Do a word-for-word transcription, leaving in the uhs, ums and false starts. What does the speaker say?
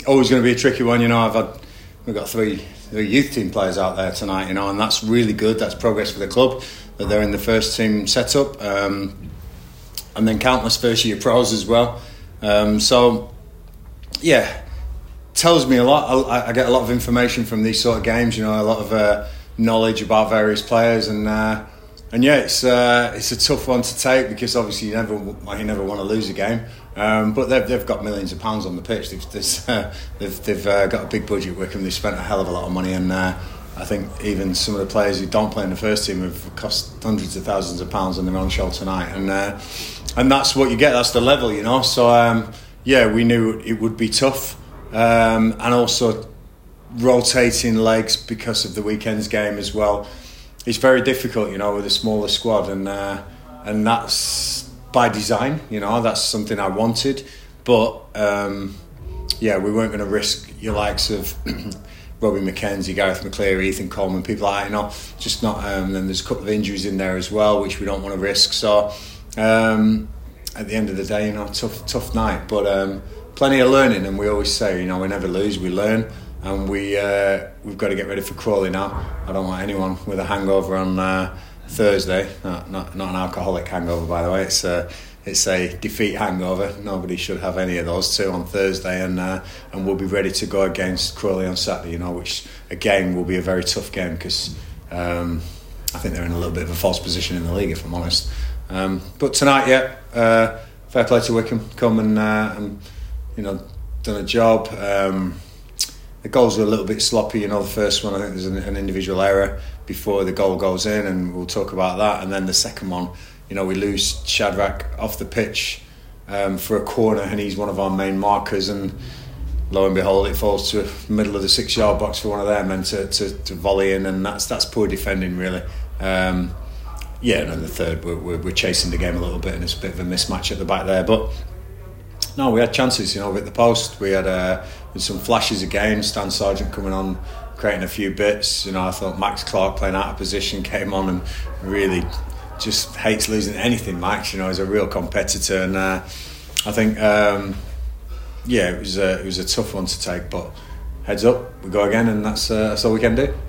always going to be a tricky one. You know, I've had we've got three three youth team players out there tonight. You know, and that's really good. That's progress for the club that they're in the first team setup, um, and then countless first year pros as well. Um, so, yeah, tells me a lot. I, I get a lot of information from these sort of games. You know, a lot of uh, knowledge about various players, and uh, and yeah, it's uh, it's a tough one to take because obviously you never you never want to lose a game. Um, but they've they've got millions of pounds on the pitch. They've uh, they've, they've uh, got a big budget at Wycombe. They've spent a hell of a lot of money, and uh, I think even some of the players who don't play in the first team have cost hundreds of thousands of pounds on their own show tonight, and uh, and that's what you get. That's the level, you know. So um, yeah, we knew it would be tough, um, and also rotating legs because of the weekend's game as well. It's very difficult, you know, with a smaller squad, and uh, and that's by design, you know. That's something I wanted, but um, yeah, we weren't going to risk your likes of Robbie McKenzie, Gareth McCleary, Ethan Coleman, people like that, you know, just not. Um, then there's a couple of injuries in there as well, which we don't want to risk. So um, at the end of the day, you know, tough, tough night, but um, plenty of learning. And we always say, you know, we never lose, we learn, and we uh, we've got to get ready for Crawley now. I don't want anyone with a hangover on uh, Thursday. Not, not not an alcoholic hangover, by the way. It's a it's a defeat hangover. Nobody should have any of those two on Thursday, and uh, and we'll be ready to go against Crawley on Saturday. You know, which again will be a very tough game because um, I think they're in a little bit of a false position in the league, if I'm honest. Um, but tonight, yeah, uh, fair play to Wycombe. Come and uh, and you know, done a job. Um, The goals were a little bit sloppy, you know. The first one, I think there's an, an individual error before the goal goes in, and we'll talk about that. And then the second one, you know, we lose Shadrach off the pitch um, for a corner, and he's one of our main markers. And lo and behold, it falls to the middle of the six-yard box for one of their men to, to, to volley in, and that's that's poor defending, really. Um, yeah, and then the third, we're, we're, we're chasing the game a little bit, and it's a bit of a mismatch at the back there, but. No, we had chances, you know, at the post. We had uh, some flashes again. Stan Sargent coming on, creating a few bits. You know, I thought Max Clark playing out of position came on and really just hates losing anything. Max, you know, he's a real competitor, and uh, I think, um, yeah, it was a, it was a tough one to take. But heads up, we go again, and that's uh, that's all we can do.